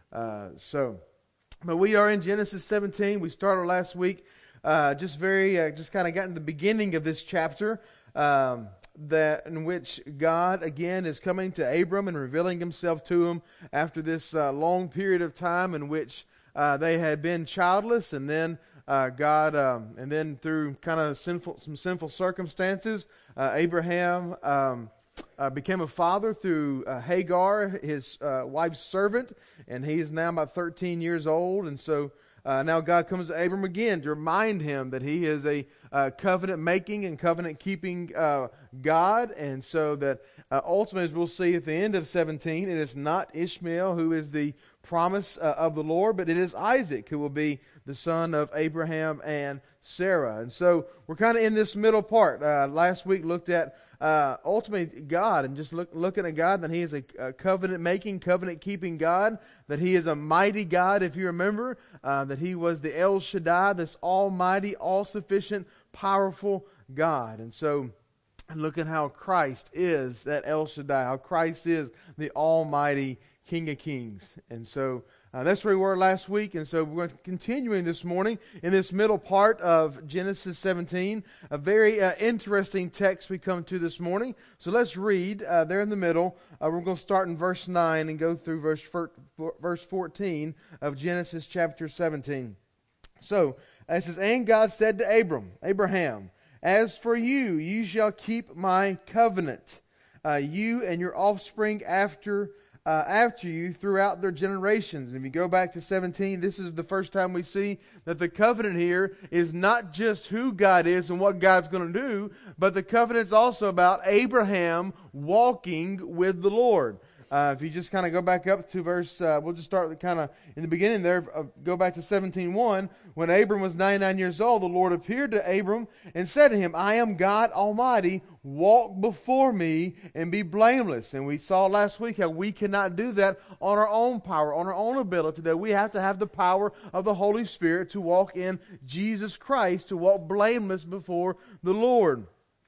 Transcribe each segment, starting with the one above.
But we are in Genesis 17. We started last week, just kind of got in the beginning of this chapter, that in which God again is coming to Abram and revealing Himself to him after this long period of time in which they had been childless, and then and then through kind of some sinful circumstances, Abraham became a father through Hagar, his wife's servant, and he is now about 13 years old. And so now God comes to Abram again to remind him that he is a covenant-making and covenant-keeping God. And so that ultimately, as we'll see at the end of 17, it is not Ishmael who is the promise of the Lord, but it is Isaac who will be the son of Abraham and Sarah. And so we're kind of in this middle part. Last week looked at ultimately God, and just looking at God, that He is a covenant-making, covenant-keeping God, that He is a mighty God, if you remember, that He was the El Shaddai, this almighty, all-sufficient, powerful God. And so, look at how Christ is that El Shaddai, how Christ is the almighty King of Kings. And so, that's where we were last week, and so we're continuing this morning in this middle part of Genesis 17, a very interesting text we come to this morning. So let's read there in the middle. We're going to start in verse 9 and go through verse 14 of Genesis chapter 17. So, it says, "And God said to Abraham, as for you, you shall keep my covenant, you and your offspring after you throughout their generations." And if you go back to 17, this is the first time we see that the covenant here is not just who God is and what God's going to do, but the covenant is also about Abraham walking with the Lord. If you just kind of go back up to verse, we'll just start kind of in the beginning there, go back to 17:1. When Abram was 99 years old, the Lord appeared to Abram and said to him, "I am God Almighty, walk before me and be blameless." And we saw last week how we cannot do that on our own power, on our own ability, that we have to have the power of the Holy Spirit to walk in Jesus Christ, to walk blameless before the Lord.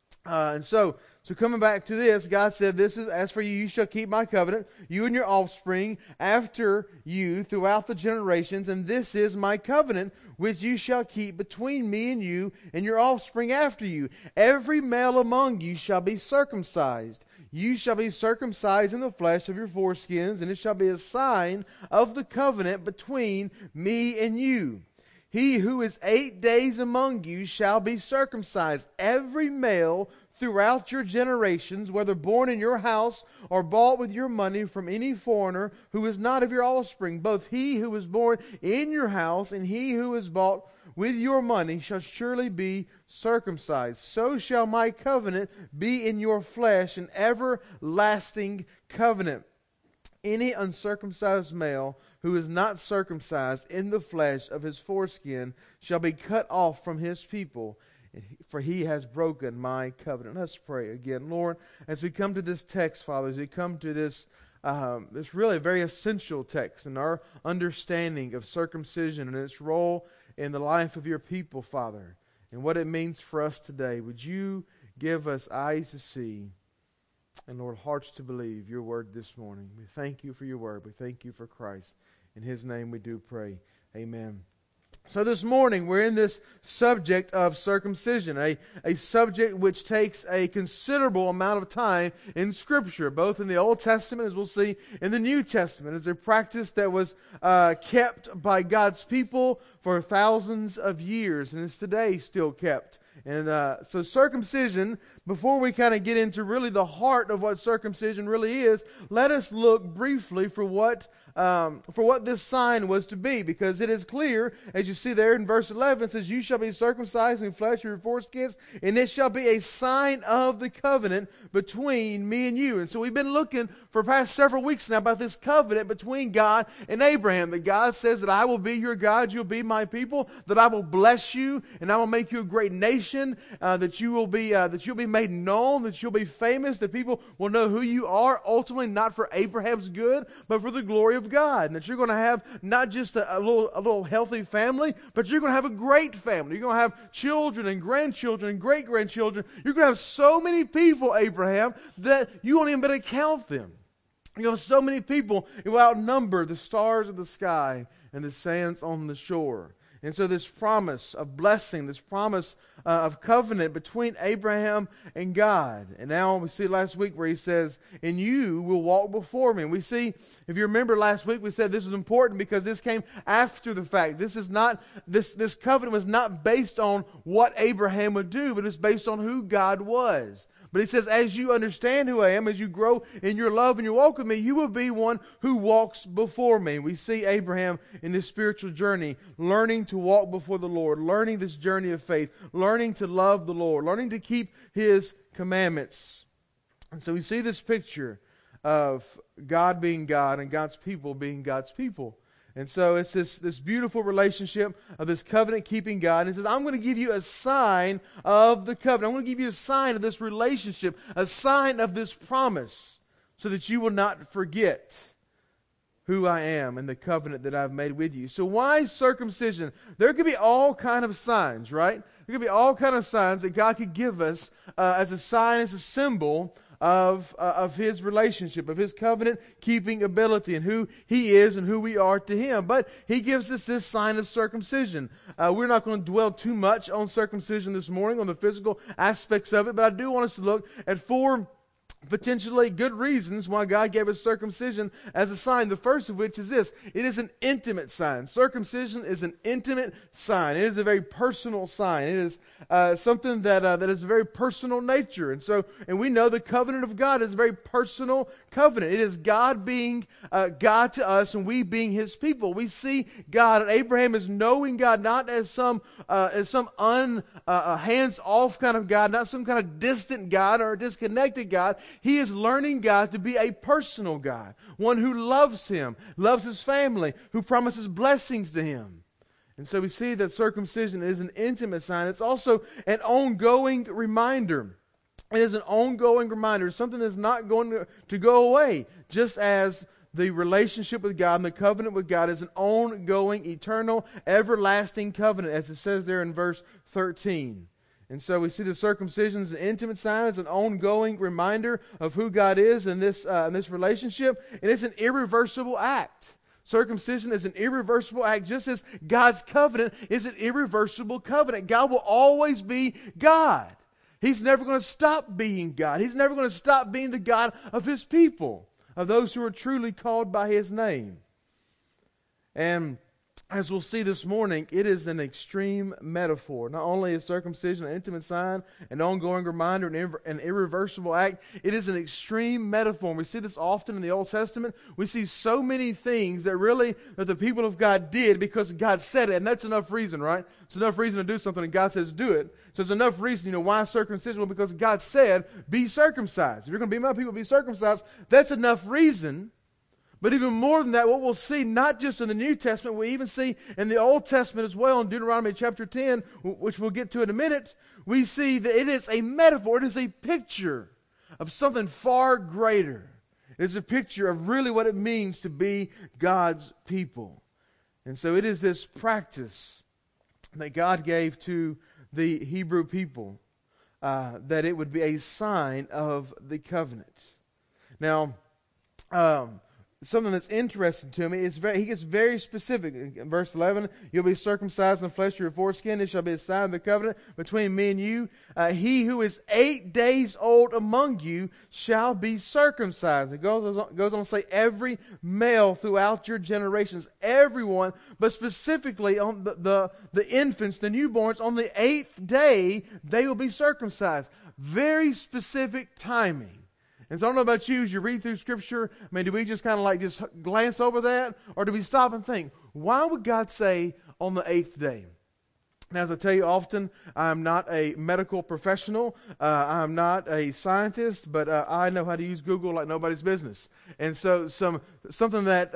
So coming back to this, God said, "This is, as for you, you shall keep my covenant, you and your offspring after you throughout the generations, and this is my covenant, which you shall keep between me and you and your offspring after you. Every male among you shall be circumcised. You shall be circumcised in the flesh of your foreskins, and it shall be a sign of the covenant between me and you. He who is 8 days among you shall be circumcised, every male throughout your generations, whether born in your house or bought with your money from any foreigner who is not of your offspring. Both he who is born in your house and he who is bought with your money shall surely be circumcised. So shall my covenant be in your flesh, an everlasting covenant. Any uncircumcised male who is not circumcised in the flesh of his foreskin shall be cut off from his people, for he has broken my covenant." Let's pray again. Lord, as we come to this text, Father, as we come to this really very essential text in our understanding of circumcision and its role in the life of your people, Father, and what it means for us today, would you give us eyes to see and, Lord, hearts to believe your word this morning. We thank you for your word. We thank you for Christ. In His name we do pray. Amen. So this morning we're in this subject of circumcision, a subject which takes a considerable amount of time in Scripture, both in the Old Testament, as we'll see, in the New Testament. It's a practice that was kept by God's people for thousands of years, and is today still kept. And so circumcision, before we kind of get into really the heart of what circumcision really is, let us look briefly for what this sign was to be, because it is clear, as you see there in verse 11, it says, "You shall be circumcised in flesh of your foreskins, and it shall be a sign of the covenant between me and you." And so we've been looking for the past several weeks now about this covenant between God and Abraham, that God says that I will be your God, you'll be my people, that I will bless you, and I will make you a great nation, that you'll be made known, that you'll be famous, that people will know who you are, ultimately not for Abraham's good, but for the glory of God, and that you're going to have not just a little healthy family, but you're going to have a great family. You're going to have children and grandchildren and great-grandchildren. You're going to have so many people, Abraham, that you won't even be able to count them. So many people, it will outnumber the stars of the sky and the sands on the shore. And so this promise of blessing, this promise of covenant between Abraham and God. And now we see last week where he says, and you will walk before me. And we see, if you remember last week, we said this was important because this came after the fact. This covenant was not based on what Abraham would do, but it's based on who God was. But he says, as you understand who I am, as you grow in your love and your walk with me, you will be one who walks before me. We see Abraham in this spiritual journey, learning to walk before the Lord, learning this journey of faith, learning to love the Lord, learning to keep His commandments. And so we see this picture of God being God and God's people being God's people. And so it's this beautiful relationship of this covenant-keeping God. And He says, I'm going to give you a sign of the covenant. I'm going to give you a sign of this relationship, a sign of this promise, so that you will not forget who I am and the covenant that I've made with you. So why circumcision? There could be all kind of signs, right? There could be all kind of signs that God could give us as a sign, as a symbol of His relationship, of His covenant-keeping ability and who He is and who we are to Him. But He gives us this sign of circumcision. We're not going to dwell too much on circumcision this morning, on the physical aspects of it, but I do want us to look at 4 potentially good reasons why God gave us circumcision as a sign. The first of which is this: it is an intimate sign. Circumcision is an intimate sign. It is a very personal sign. It is something that is a very personal nature. And we know the covenant of God is a very personal covenant. It is God being God to us and we being His people. We see God, and Abraham is knowing God not as some hands-off kind of God, not some kind of distant God or disconnected God. He is learning God to be a personal God, one who loves Him, loves His family, who promises blessings to Him. And so we see that circumcision is an intimate sign. It's also an ongoing reminder. It is an ongoing reminder. It's something that's not going to go away, just as the relationship with God and the covenant with God is an ongoing, eternal, everlasting covenant, as it says there in verse 13. And so we see the circumcision is an intimate sign. It's an ongoing reminder of who God is in this relationship. And it's an irreversible act. Circumcision is an irreversible act, just as God's covenant is an irreversible covenant. God will always be God. He's never going to stop being God. He's never going to stop being the God of His people, of those who are truly called by His name. And as we'll see this morning, it is an extreme metaphor. Not only is circumcision an intimate sign, an ongoing reminder, an irreversible act, it is an extreme metaphor. We see this often in the Old Testament. We see so many things that the people of God did because God said it, and that's enough reason, right? It's enough reason to do something, and God says do it. So it's enough reason, why circumcision? Well, because God said, be circumcised. If you're going to be my people, be circumcised. That's enough reason. But even more than that, what we'll see, not just in the New Testament, we even see in the Old Testament as well, in Deuteronomy chapter 10, which we'll get to in a minute, we see that it is a metaphor, it is a picture of something far greater. It is a picture of really what it means to be God's people. And so it is this practice that God gave to the Hebrew people, that it would be a sign of the covenant. Now, something that's interesting to me is he gets very specific. In verse 11, you'll be circumcised in the flesh of your foreskin. It shall be a sign of the covenant between me and you. He who is 8 days old among you shall be circumcised. It goes on to say every male throughout your generations, everyone, but specifically on the infants, the newborns, on the 8th day, they will be circumcised. Very specific timing. And so I don't know about you, as you read through Scripture, do we just kind of just glance over that? Or do we stop and think, why would God say on the 8th day? Now, as I tell you often, I'm not a medical professional. I'm not a scientist, but I know how to use Google like nobody's business. And so something that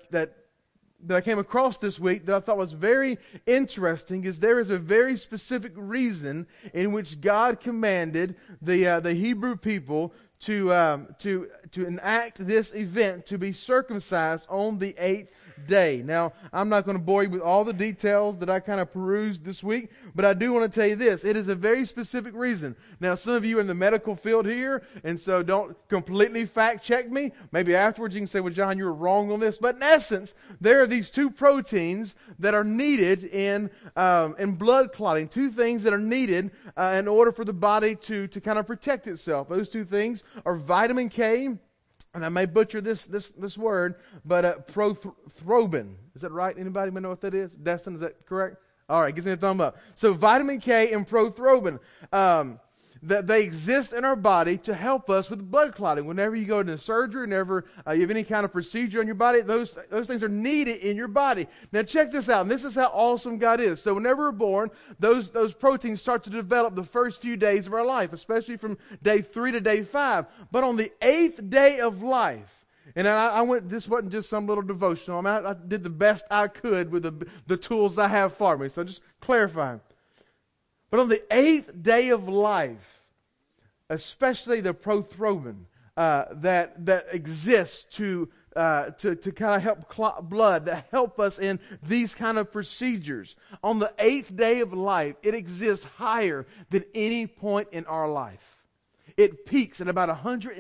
I came across this week that I thought was very interesting is there is a very specific reason in which God commanded the Hebrew people to enact this event to be circumcised on the 8th day. Now, I'm not going to bore you with all the details that I kind of perused this week, but I do want to tell you this. It is a very specific reason. Now, some of you are in the medical field here, and so don't completely fact check me. Maybe afterwards you can say, well, John, you were wrong on this. But in essence, there are these two proteins that are needed in blood clotting, two things that are needed in order for the body to kind of protect itself. Those two things are vitamin K, and I may butcher this word, but prothrobin. Is that right? Anybody know what that is? Destin, is that correct? All right, gives me a thumb up. So vitamin K and prothrobin, that they exist in our body to help us with blood clotting. Whenever you go into surgery, whenever you have any kind of procedure on your body, those things are needed in your body. Now check this out, and this is how awesome God is. So whenever we're born, those proteins start to develop the first few days of our life, especially from day 3 to day 5. But on the 8th day of life, and I went, this wasn't just some little devotional. I did the best I could with the tools I have for me. So just clarifying. But on the 8th day of life, especially the prothrobin that exists to kind of help clot blood, that help us in these kind of procedures, on the 8th day of life, it exists higher than any point in our life. It peaks at about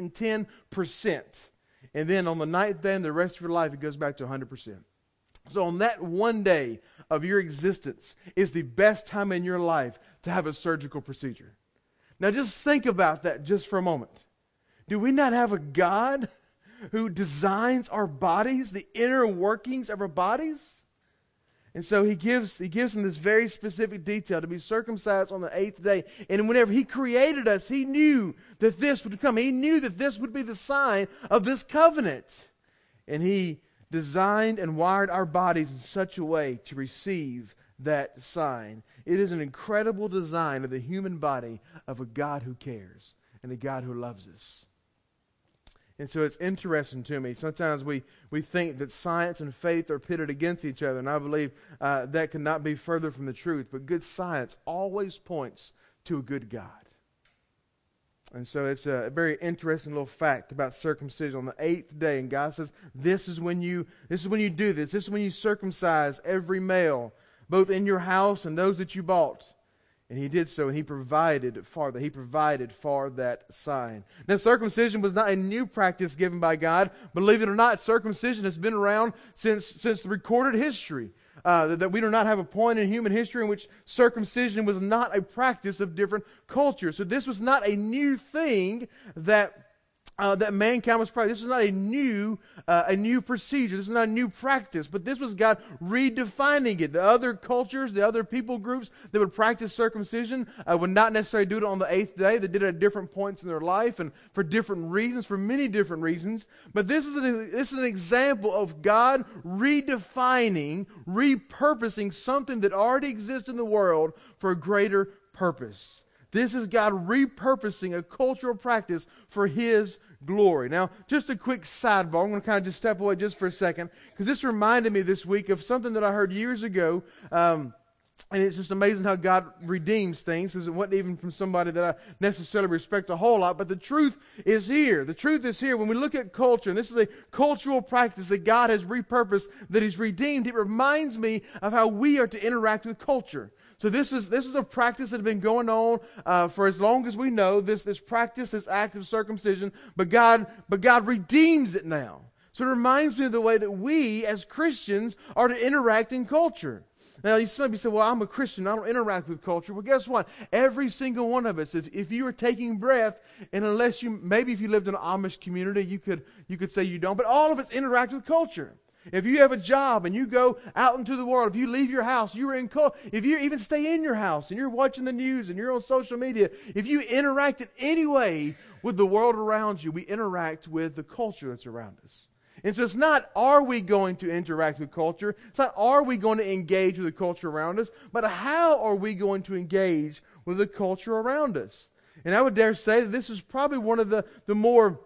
110%. And then on the 9th day and the rest of your life, it goes back to 100%. So on that one day of your existence is the best time in your life to have a surgical procedure. Now just think about that just for a moment. Do we not have a God who designs our bodies, the inner workings of our bodies? And so he gives them this very specific detail to be circumcised on the 8th day. And whenever he created us, he knew that this would come. He knew that this would be the sign of this covenant. And he designed and wired our bodies in such a way to receive that sign. It is an incredible design of the human body of a God who cares and a God who loves us. And so it's interesting to me. Sometimes we think that science and faith are pitted against each other, and I believe that cannot be further from the truth. But good science always points to a good God. And so it's a very interesting little fact about circumcision on the 8th day. And God says, this is when you do this. This is when you circumcise every male, both in your house and those that you bought. And he did so, and he provided for that. He provided for that sign. Now, circumcision was not a new practice given by God. Believe it or not, circumcision has been around since the recorded history. That we do not have a point in human history in which circumcision was not a practice of different cultures. So this was not a new thing that mankind was practicing. This is not a new procedure. This is not a new practice. But this was God redefining it. The other cultures, the other people groups that would practice circumcision would not necessarily do it on the 8th day. They did it at different points in their life and for different reasons, for many different reasons. But this is an example of God redefining, repurposing something that already exists in the world for a greater purpose. This is God repurposing a cultural practice for His glory. Now, just a quick sidebar. I'm going to kind of just step away just for a second, because this reminded me this week of something that I heard years ago. And it's just amazing how God redeems things, because it wasn't even from somebody that I necessarily respect a whole lot. But the truth is here. The truth is here. When we look at culture, and this is a cultural practice that God has repurposed, that He's redeemed, it reminds me of how we are to interact with culture. So this is a practice that has been going on for as long as we know. This practice, this act of circumcision, but God redeems it now. So it reminds me of the way that we as Christians are to interact in culture. Now, you maybe say, well, I'm a Christian, I don't interact with culture. Well, guess what? Every single one of us, if you are taking breath, and unless maybe if you lived in an Amish community, you could say you don't, but all of us interact with culture. If you have a job and you go out into the world, if you leave your house, if you even stay in your house and you're watching the news and you're on social media, if you interact in any way with the world around you, we interact with the culture that's around us. And so it's not, are we going to interact with culture? It's not, are we going to engage with the culture around us? But how are we going to engage with the culture around us? And I would dare say that this is probably one of the more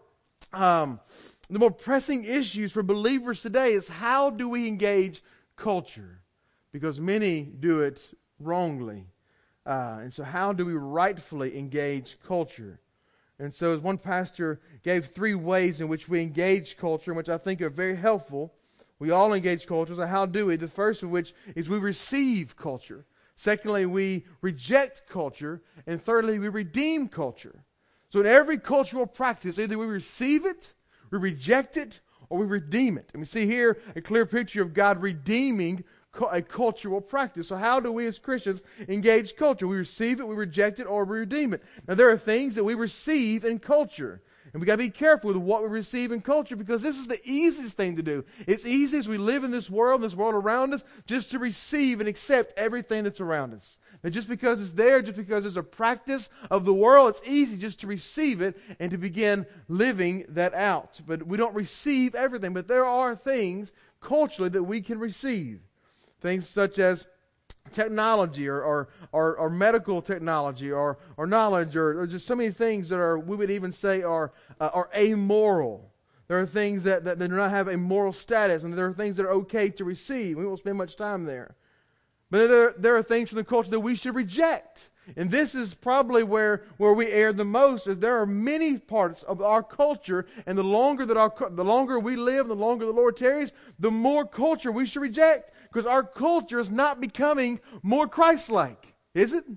pressing issues for believers today is, how do we engage culture? Because many do it wrongly. And so how do we rightfully engage culture? And so as one pastor gave 3 ways in which we engage culture, which I think are very helpful. We all engage culture. So how do we? The first of which is we receive culture. Secondly, we reject culture. And thirdly, we redeem culture. So in every cultural practice, either we receive it, we reject it, or we redeem it. And we see here a clear picture of God redeeming a cultural practice. So how do we as Christians engage culture? We receive it, we reject it, or we redeem it. Now there are things that we receive in culture. And we got to be careful with what we receive in culture, because this is the easiest thing to do. It's easy as we live in this world around us, just to receive and accept everything that's around us. Now just because it's there, just because it's a practice of the world, it's easy just to receive it and to begin living that out. But we don't receive everything. But there are things culturally that we can receive. Things such as technology or medical technology or knowledge or just so many things that are, we would even say, are amoral. There are things that do not have a moral status, and there are things that are okay to receive. We won't spend much time there. But there are things from the culture that we should reject. And this is probably where we err the most. Is there are many parts of our culture, and the longer we live, the longer the Lord tarries, the more culture we should reject. Because our culture is not becoming more Christ-like, is it?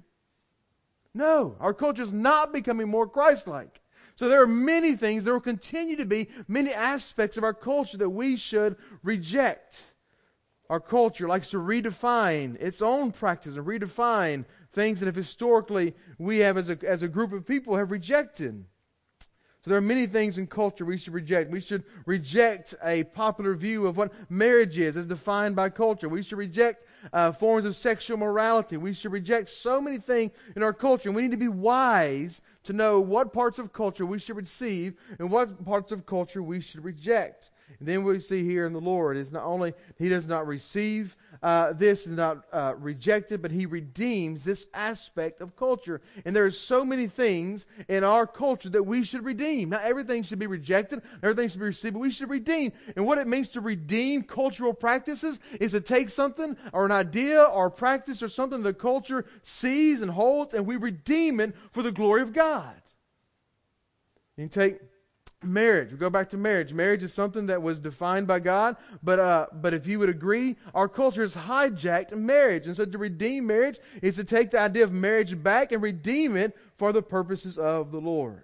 No, our culture is not becoming more Christ-like. So there are many things, there will continue to be many aspects of our culture that we should reject. Our culture likes to redefine its own practice and redefine things that have historically we have as a group of people have rejected. So there are many things in culture we should reject. We should reject a popular view of what marriage is as defined by culture. We should reject forms of sexual morality. We should reject so many things in our culture. And we need to be wise to know what parts of culture we should receive and what parts of culture we should reject. And then we see here in the Lord is not only He does not receive this, is not rejected, but He redeems this aspect of culture. And there are so many things in our culture that we should redeem. Not everything should be rejected, everything should be received, but we should redeem. And what it means to redeem cultural practices is to take something or an idea or a practice or something the culture sees and holds, and we redeem it for the glory of God. You take marriage. We go back to marriage. Marriage is something that was defined by God, but if you would agree, our culture has hijacked marriage. And so to redeem marriage is to take the idea of marriage back and redeem it for the purposes of the Lord.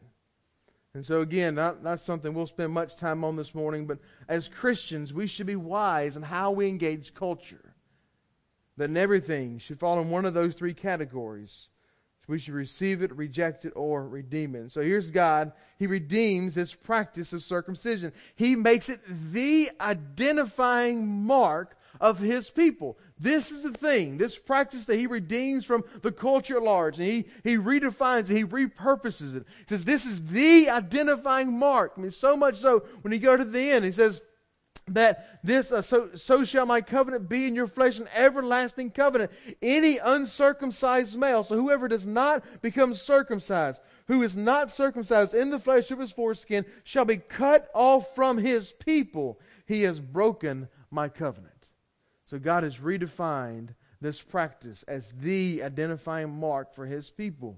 And so again, not something we'll spend much time on this morning, but as Christians, we should be wise in how we engage culture. That in everything should fall in one of those three categories. We should receive it, reject it, or redeem it. And so here's God. He redeems this practice of circumcision. He makes it the identifying mark of His people. This is the thing, this practice that He redeems from the culture at large. And He redefines it, He repurposes it. He says this is the identifying mark. I mean, so much so, when you go to the end, He says, that this so shall my covenant be in your flesh, an everlasting covenant. Any uncircumcised male, so whoever does not become circumcised, who is not circumcised in the flesh of his foreskin, shall be cut off from his people. He has broken my covenant. So God has redefined this practice as the identifying mark for His people.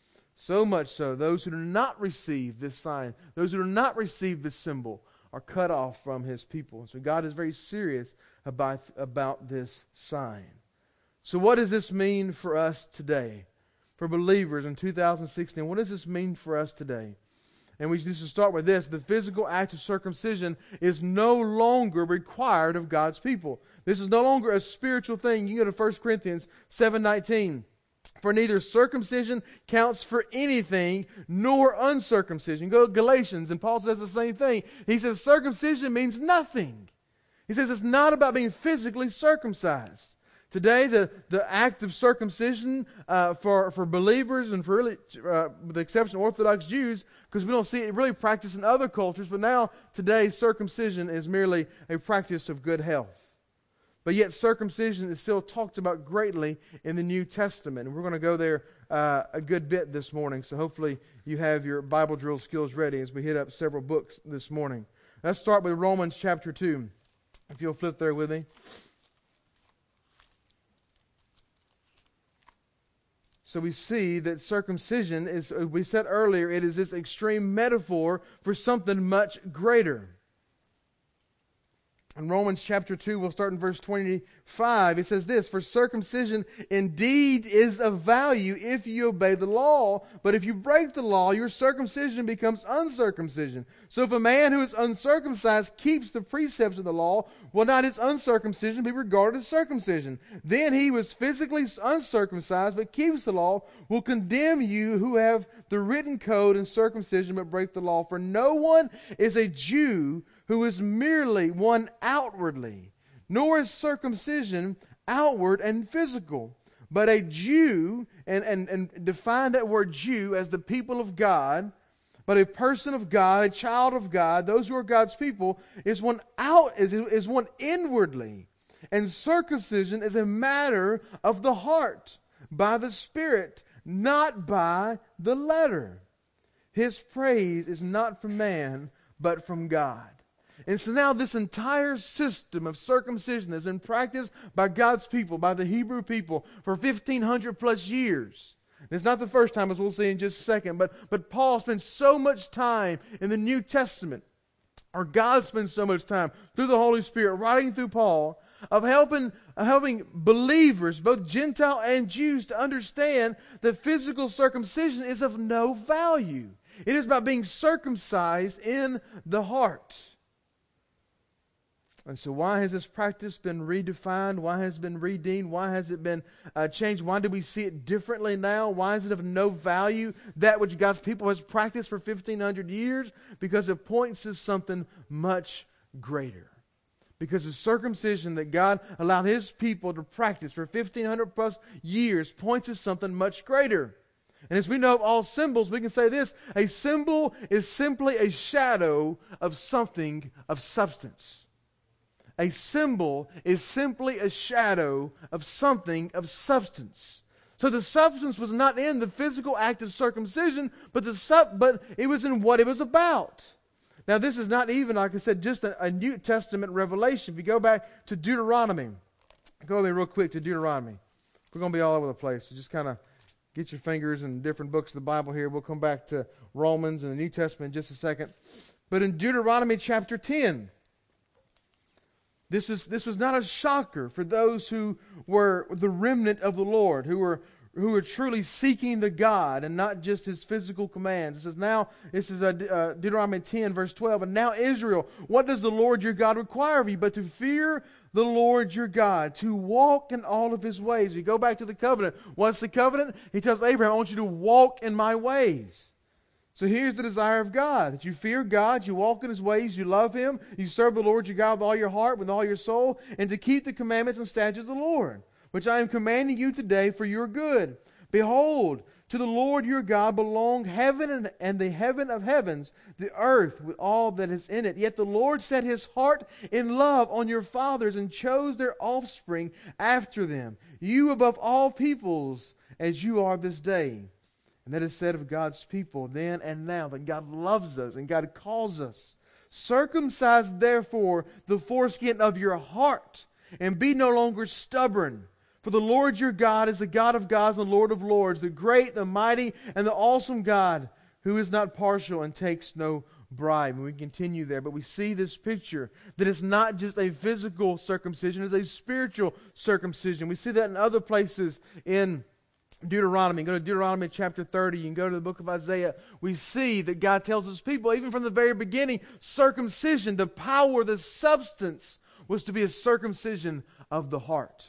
So much so, those who do not receive this sign, those who do not receive this symbol, are cut off from His people. So God is very serious about this sign. So what does this mean for us today? For believers in 2016, what does this mean for us today? And we just start with this. The physical act of circumcision is no longer required of God's people. This is no longer a spiritual thing. You go to 1 Corinthians 7:19. For neither circumcision counts for anything, nor uncircumcision. Go to Galatians, and Paul says the same thing. He says circumcision means nothing. He says it's not about being physically circumcised. Today, the act of circumcision for believers, and for really, with the exception of Orthodox Jews, because we don't see it really practiced in other cultures, but now, today, circumcision is merely a practice of good health. But yet circumcision is still talked about greatly in the New Testament. And we're going to go there a good bit this morning. So hopefully you have your Bible drill skills ready as we hit up several books this morning. Let's start with Romans chapter 2. If you'll flip there with me. So we see that circumcision is, we said earlier, it is this extreme metaphor for something much greater. In Romans chapter 2, we'll start in verse 25. It says this, "For circumcision indeed is of value if you obey the law, but if you break the law, your circumcision becomes uncircumcision. So if a man who is uncircumcised keeps the precepts of the law, will not his uncircumcision be regarded as circumcision? Then he who is physically uncircumcised but keeps the law will condemn you who have the written code in circumcision but break the law. For no one is a Jew who is merely one outwardly, nor is circumcision outward and physical, but a Jew, and define that word Jew as the people of God, but a person of God, a child of God, those who are God's people, is one inwardly. And circumcision is a matter of the heart, by the Spirit, not by the letter. His praise is not from man, but from God." And so now this entire system of circumcision has been practiced by God's people, by the Hebrew people, for 1,500 plus years. And it's not the first time, as we'll see in just a second, but Paul spends so much time in the New Testament, or God spends so much time through the Holy Spirit, writing through Paul, of helping believers, both Gentile and Jews, to understand that physical circumcision is of no value. It is about being circumcised in the heart. And so why has this practice been redefined? Why has it been redeemed? Why has it been changed? Why do we see it differently now? Why is it of no value, that which God's people has practiced for 1,500 years? Because it points to something much greater. Because the circumcision that God allowed His people to practice for 1,500 plus years points to something much greater. And as we know of all symbols, we can say this: a symbol is simply a shadow of something of substance. A symbol is simply a shadow of something of substance. So the substance was not in the physical act of circumcision, but it was in what it was about. Now this is not even, like I said, just a New Testament revelation. If you go back to Deuteronomy, go with me real quick to Deuteronomy. We're going to be all over the place, so just kind of get your fingers in different books of the Bible here. We'll come back to Romans and the New Testament in just a second. But in Deuteronomy chapter 10, This was not a shocker for those who were the remnant of the Lord, who were truly seeking the God and not just His physical commands. This is Deuteronomy 10 verse 12. "And now Israel, what does the Lord your God require of you but to fear the Lord your God, to walk in all of His ways?" We go back to the covenant. What's the covenant? He tells Abraham, "I want you to walk in my ways." So here's the desire of God, that you fear God, you walk in His ways, you love Him, you serve the Lord your God with all your heart, with all your soul, and to keep the commandments and statutes of the Lord, which I am commanding you today for your good. Behold, to the Lord your God belong heaven and the heaven of heavens, the earth with all that is in it. Yet the Lord set His heart in love on your fathers and chose their offspring after them, you above all peoples, as you are this day. And that is said of God's people then and now, that God loves us and God calls us. "Circumcise therefore the foreskin of your heart, and be no longer stubborn. For the Lord your God is the God of gods and the Lord of lords, the great, the mighty, and the awesome God, who is not partial and takes no bribe." And we continue there, but we see this picture that it's not just a physical circumcision, it's a spiritual circumcision. We see that in other places in Deuteronomy. Go to Deuteronomy chapter 30. You can go to the book of Isaiah. We see that God tells His people, even from the very beginning, circumcision, the power, the substance, was to be a circumcision of the heart.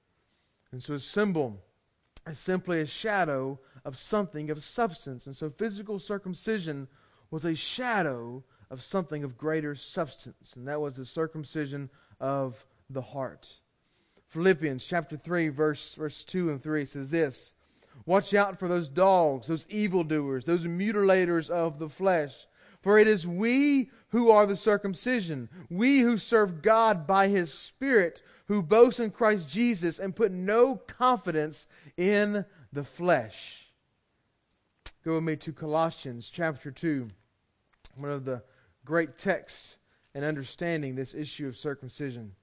And so a symbol is simply a shadow of something of substance. And so physical circumcision was a shadow of something of greater substance. And that was the circumcision of the heart. Philippians chapter 3, verse 2 and 3 says this: "Watch out for those dogs, those evildoers, those mutilators of the flesh. For it is we who are the circumcision, we who serve God by His Spirit, who boast in Christ Jesus and put no confidence in the flesh." Go with me to Colossians chapter 2, one of the great texts in understanding this issue of circumcision.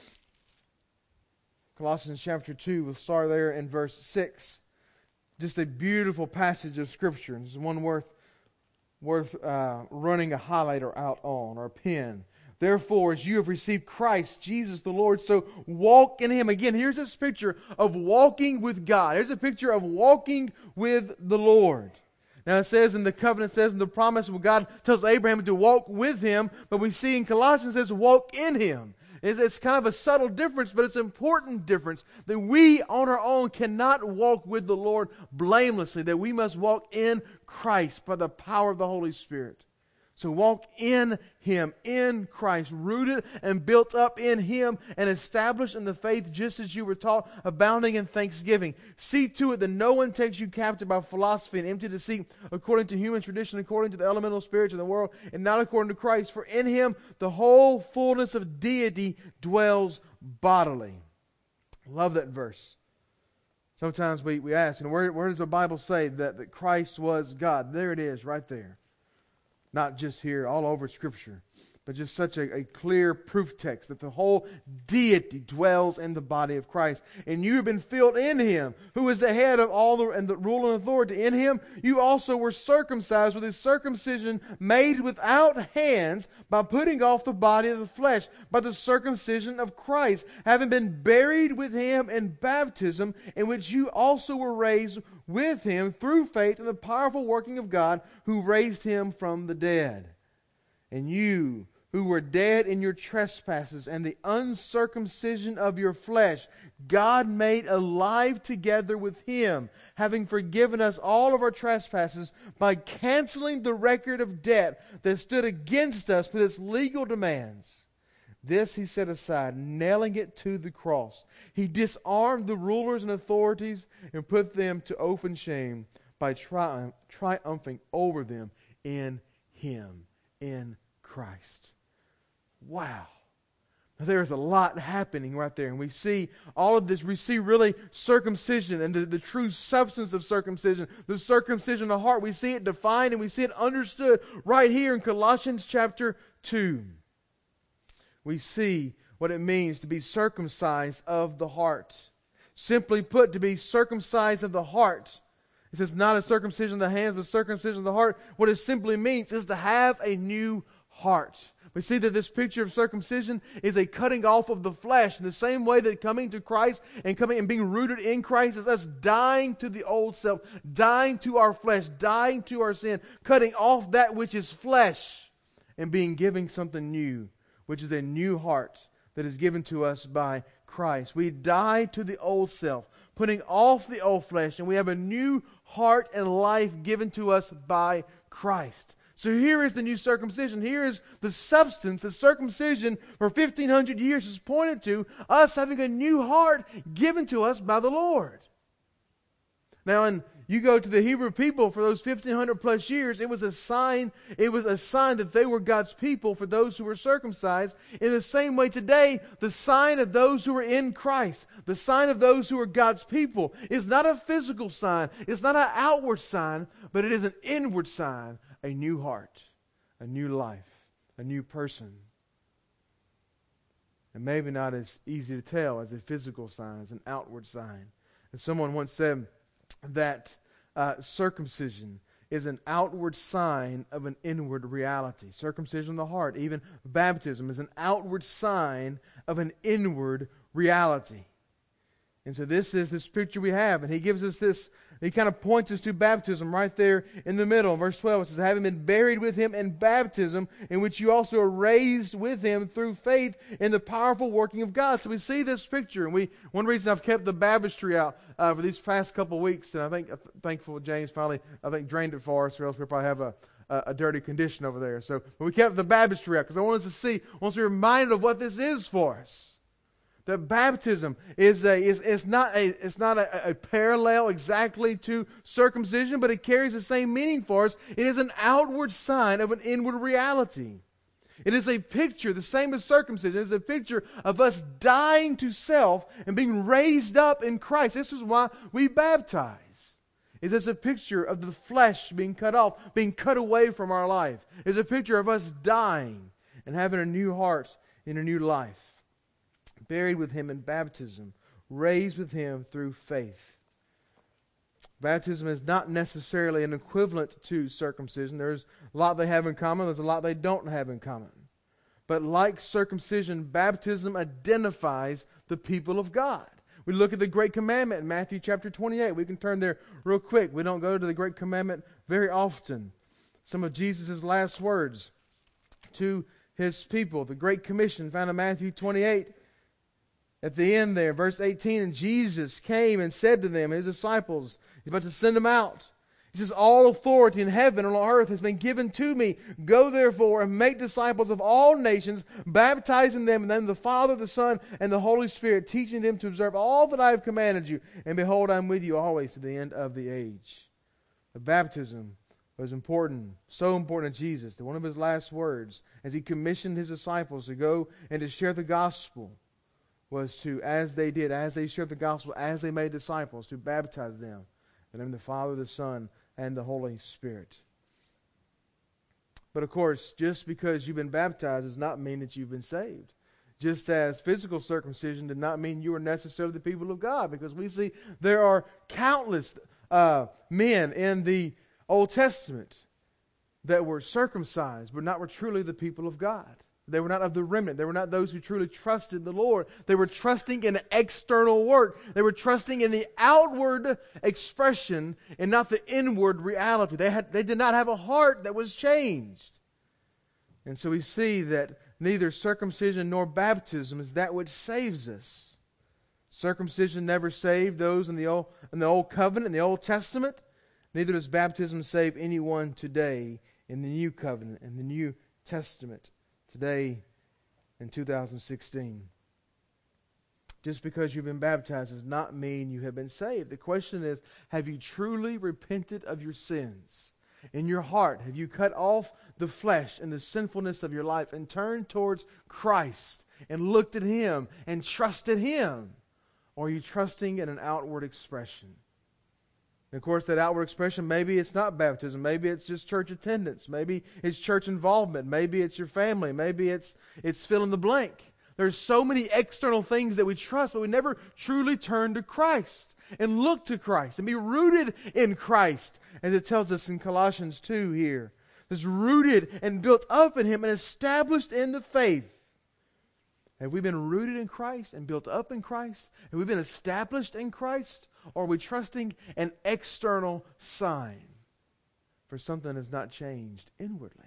Colossians chapter 2, we'll start there in verse 6. Just a beautiful passage of Scripture. This is one worth running a highlighter out on, or a pen. Therefore, as you have received Christ, Jesus the Lord, so walk in Him. Again, here's this picture of walking with God. Here's a picture of walking with the Lord. Now it says in the covenant, it says in the promise of God tells Abraham to walk with Him, but we see in Colossians it says walk in Him. It's kind of a subtle difference, but it's an important difference that we on our own cannot walk with the Lord blamelessly, that we must walk in Christ by the power of the Holy Spirit. So walk in Him, in Christ, rooted and built up in Him and established in the faith just as you were taught, abounding in thanksgiving. See to it that no one takes you captive by philosophy and empty deceit, according to human tradition, according to the elemental spirits of the world, and not according to Christ. For in Him the whole fullness of deity dwells bodily. Love that verse. Sometimes we ask, where does the Bible say that Christ was God? There it is, right there. Not just here, all over Scripture, but just such a clear proof text that the whole deity dwells in the body of Christ. And you have been filled in Him, who is the head of all the rule and authority. In Him you also were circumcised with His circumcision made without hands, by putting off the body of the flesh, by the circumcision of Christ, having been buried with Him in baptism, in which you also were raised with Him through faith in the powerful working of God, who raised Him from the dead. And you, who were dead in your trespasses and the uncircumcision of your flesh, God made alive together with Him, having forgiven us all of our trespasses by canceling the record of debt that stood against us with its legal demands. This He set aside, nailing it to the cross. He disarmed the rulers and authorities and put them to open shame by triumphing over them in Him, in Christ. Wow. Now, there's a lot happening right there. And we see all of this. We see really circumcision and the true substance of circumcision. The circumcision of the heart. We see it defined and we see it understood right here in Colossians chapter 2. We see what it means to be circumcised of the heart. Simply put, to be circumcised of the heart. It says not a circumcision of the hands, but circumcision of the heart. What it simply means is to have a new heart. We see that this picture of circumcision is a cutting off of the flesh in the same way that coming to Christ and coming and being rooted in Christ is us dying to the old self, dying to our flesh, dying to our sin, cutting off that which is flesh and being given something new, which is a new heart that is given to us by Christ. We die to the old self, putting off the old flesh, and we have a new heart and life given to us by Christ. So here is the new circumcision. Here is the substance that circumcision for 1,500 years has pointed to, us having a new heart given to us by the Lord. Now, and you go to the Hebrew people for those 1,500 plus years, it was a sign that they were God's people for those who were circumcised. In the same way today, the sign of those who are in Christ, the sign of those who are God's people, is not a physical sign, it's not an outward sign, but it is an inward sign. A new heart, a new life, a new person. And maybe not as easy to tell as a physical sign, as an outward sign. And someone once said that circumcision is an outward sign of an inward reality. Circumcision of the heart, even baptism, is an outward sign of an inward reality. And so this is this picture we have. And he gives us this, he kind of points us to baptism right there in the middle. In verse 12 it says, having been buried with Him in baptism, in which you also are raised with Him through faith in the powerful working of God. So we see this picture. And one reason I've kept the baptistry out for these past couple of weeks, and I'm thankful James finally, drained it for us, or else we'll probably have a dirty condition over there. So but we kept the baptistry out because I want us to be reminded of what this is for us. That baptism is not a parallel exactly to circumcision, but it carries the same meaning for us. It is an outward sign of an inward reality. It is a picture, the same as circumcision, it is a picture of us dying to self and being raised up in Christ. This is why we baptize. It is a picture of the flesh being cut off, being cut away from our life. It is a picture of us dying and having a new heart and a new life. Buried with Him in baptism, raised with Him through faith. Baptism is not necessarily an equivalent to circumcision. There's a lot they have in common. There's a lot they don't have in common. But like circumcision, baptism identifies the people of God. We look at the Great Commandment in Matthew chapter 28. We can turn there real quick. We don't go to the Great Commandment very often. Some of Jesus' last words to His people, the Great Commission found in Matthew 28. At the end there, verse 18, and Jesus came and said to them, His disciples, He's about to send them out. He says, all authority in heaven and on earth has been given to me. Go therefore and make disciples of all nations, baptizing them in the name of the Father, the Son, and the Holy Spirit, teaching them to observe all that I have commanded you. And behold, I am with you always to the end of the age. The baptism was important, so important to Jesus, that one of His last words, as He commissioned His disciples to go and to share the gospel, was to, as they shared the gospel, as they made disciples, to baptize them in the name of the Father, the Son, and the Holy Spirit. But of course, just because you've been baptized does not mean that you've been saved. Just as physical circumcision did not mean you were necessarily the people of God, because we see there are countless men in the Old Testament that were circumcised, but were truly the people of God. They were not of the remnant. They were not those who truly trusted the Lord. They were trusting in external work. They were trusting in the outward expression and not the inward reality. They did not have a heart that was changed. And so we see that neither circumcision nor baptism is that which saves us. Circumcision never saved those in the Old Covenant, in the Old Testament. Neither does baptism save anyone today in the New Covenant, in the New Testament. Today, in 2016. Just because you've been baptized does not mean you have been saved. The question is, have you truly repented of your sins? In your heart, have you cut off the flesh and the sinfulness of your life and turned towards Christ and looked at Him and trusted Him? Or are you trusting in an outward expression? And of course, that outward expression, maybe it's not baptism. Maybe it's just church attendance. Maybe it's church involvement. Maybe it's your family. Maybe it's fill in the blank. There's so many external things that we trust, but we never truly turn to Christ and look to Christ and be rooted in Christ, as it tells us in Colossians 2 here. It's rooted and built up in Him and established in the faith. Have we been rooted in Christ and built up in Christ? Have we been established in Christ? Or are we trusting an external sign for something that's not changed inwardly?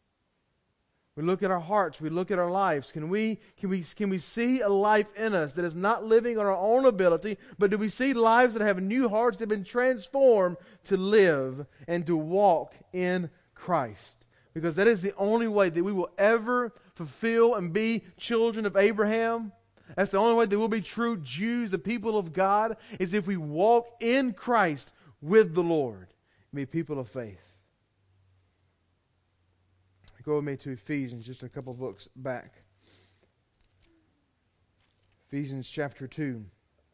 We look at our hearts. We look at our lives. Can we see a life in us that is not living on our own ability, but do we see lives that have new hearts that have been transformed to live and to walk in Christ? Because that is the only way that we will ever fulfill and be children of Abraham. That's the only way that we'll be true Jews, the people of God, is if we walk in Christ with the Lord and be people of faith. Go with me to Ephesians, just a couple books back. Ephesians chapter 2.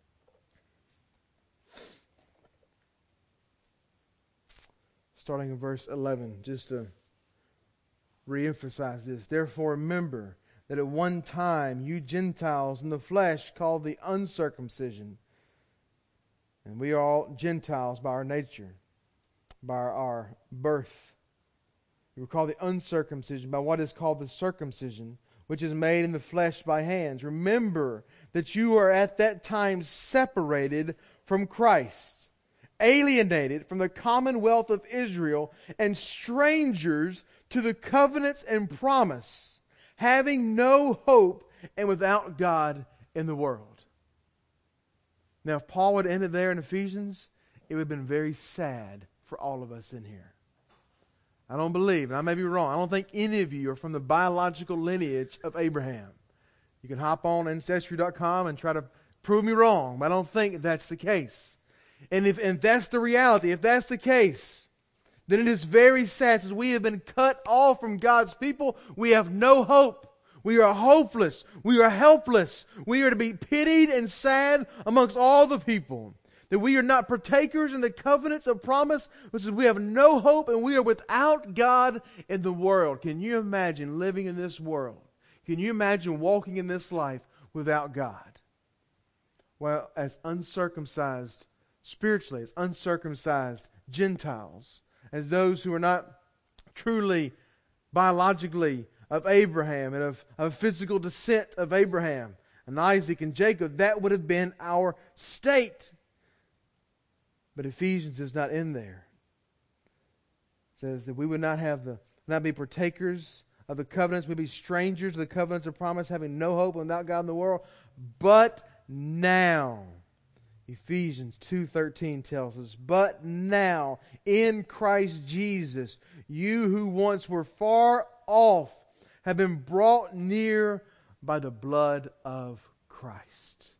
Starting in verse 11, just to re-emphasize this. Therefore remember that at one time you Gentiles in the flesh called the uncircumcision, and we are all Gentiles by our nature, by our birth. You were called the uncircumcision by what is called the circumcision, which is made in the flesh by hands. Remember that you are at that time separated from Christ, alienated from the commonwealth of Israel, and strangers to the covenants and promise, having no hope and without God in the world. Now, if Paul had ended there in Ephesians, it would have been very sad for all of us in here. I don't believe, and I may be wrong, I don't think any of you are from the biological lineage of Abraham. You can hop on Ancestry.com and try to prove me wrong, but I don't think that's the case. And if that's the reality, if that's the case, then it is very sad. Since we have been cut off from God's people, we have no hope. We are hopeless. We are helpless. We are to be pitied and sad amongst all the people. That we are not partakers in the covenants of promise, which is we have no hope and we are without God in the world. Can you imagine living in this world? Can you imagine walking in this life without God? Well, as uncircumcised spiritually, as uncircumcised Gentiles, as those who are not truly biologically of Abraham and of physical descent of Abraham and Isaac and Jacob. That would have been our state. But Ephesians is not in there. It says that we would not be partakers of the covenants, we'd be strangers to the covenants of promise, having no hope without God in the world. But now, Ephesians 2:13 tells us, but now in Christ Jesus, you who once were far off have been brought near by the blood of Christ.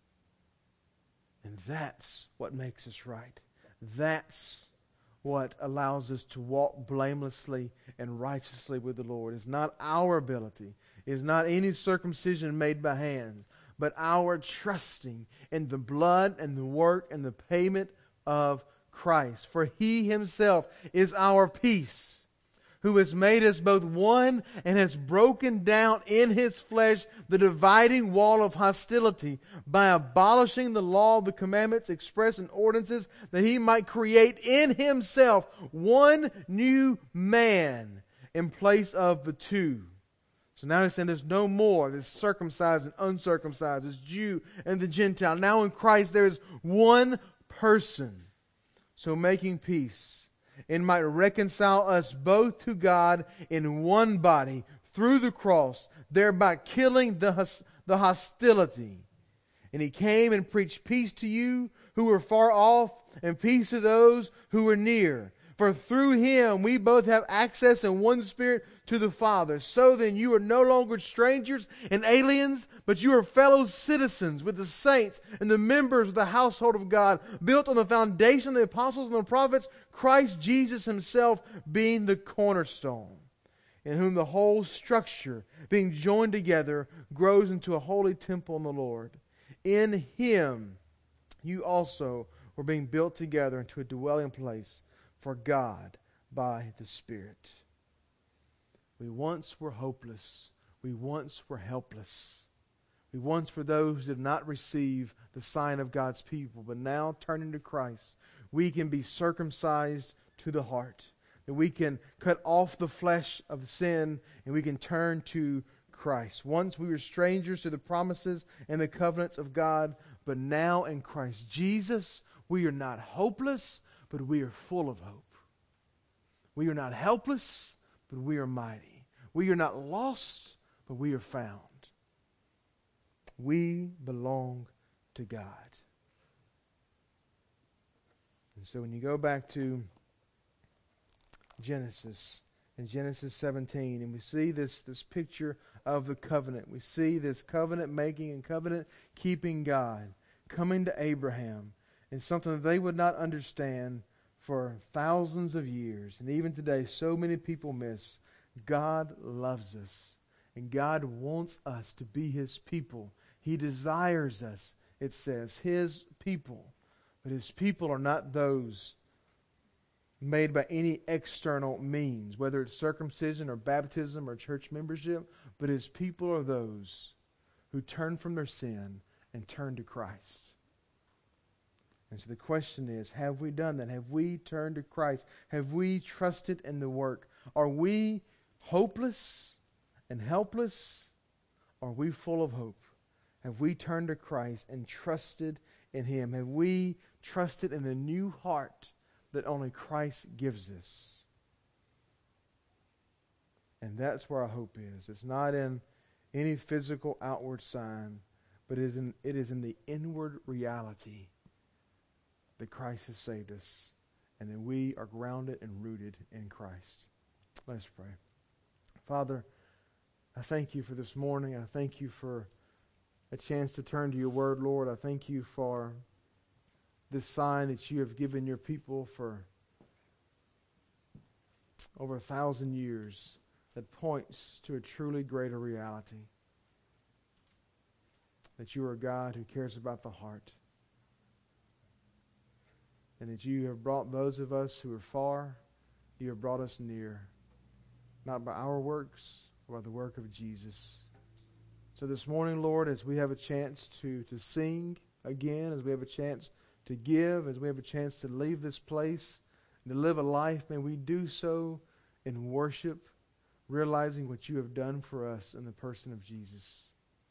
And that's what makes us right. That's what allows us to walk blamelessly and righteously with the Lord. It's not our ability. It's not any circumcision made by hands, but our trusting in the blood and the work and the payment of Christ. For He Himself is our peace, who has made us both one and has broken down in His flesh the dividing wall of hostility by abolishing the law of the commandments expressed in ordinances, that He might create in Himself one new man in place of the two. So now He's saying there's no more. There's circumcised and uncircumcised. There's Jew and the Gentile. Now in Christ there is one person. So making peace, and might reconcile us both to God in one body through the cross, thereby killing the hostility. And He came and preached peace to you who were far off, and peace to those who were near. For through Him we both have access in one Spirit to the Father. So then you are no longer strangers and aliens, but you are fellow citizens with the saints and the members of the household of God, built on the foundation of the apostles and the prophets, Christ Jesus Himself being the cornerstone, in whom the whole structure, being joined together, grows into a holy temple in the Lord. In Him you also were being built together into a dwelling place for God by the Spirit. We once were hopeless. We once were helpless. We once were those who did not receive the sign of God's people. But now, turning to Christ, we can be circumcised to the heart. That we can cut off the flesh of sin and we can turn to Christ. Once we were strangers to the promises and the covenants of God, but now in Christ Jesus, we are not hopeless, but we are full of hope. We are not helpless, but we are mighty. We are not lost, but we are found. We belong to God. And so when you go back to Genesis, in Genesis 17, and we see this picture of the covenant. We see this covenant-making and covenant-keeping God coming to Abraham in something that they would not understand for thousands of years. And even today, so many people miss. God loves us. And God wants us to be His people. He desires us, it says, His people. But His people are not those made by any external means, whether it's circumcision or baptism or church membership. But His people are those who turn from their sin and turn to Christ. And so the question is, have we done that? Have we turned to Christ? Have we trusted in the work? Are we hopeless and helpless? Or are we full of hope? Have we turned to Christ and trusted in Him? Have we trusted in the new heart that only Christ gives us? And that's where our hope is. It's not in any physical outward sign, but it is in the inward reality that Christ has saved us and that we are grounded and rooted in Christ. Let's pray. Father, I thank You for this morning. I thank You for a chance to turn to Your word, Lord. I thank You for this sign that You have given Your people for over 1,000 years that points to a truly greater reality. That You are a God who cares about the heart. And that You have brought those of us who are far, You have brought us near. Not by our works, but by the work of Jesus. So this morning, Lord, as we have a chance to sing again, as we have a chance to give, as we have a chance to leave this place and to live a life, may we do so in worship. realizing what you have done for us in the person of Jesus.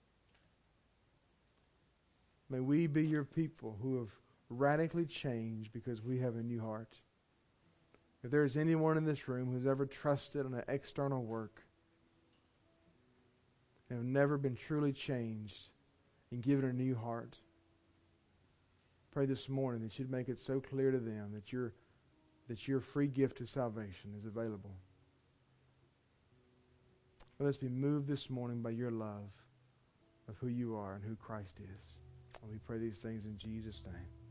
May we be your people who have radically changed because we have a new heart. If there is anyone in this room who's ever trusted in an external work and have never been truly changed and given a new heart, pray this morning that you'd make it so clear to them that your free gift of salvation is available. Let us be moved this morning by your love of who you are and who Christ is. And we pray these things in Jesus' name.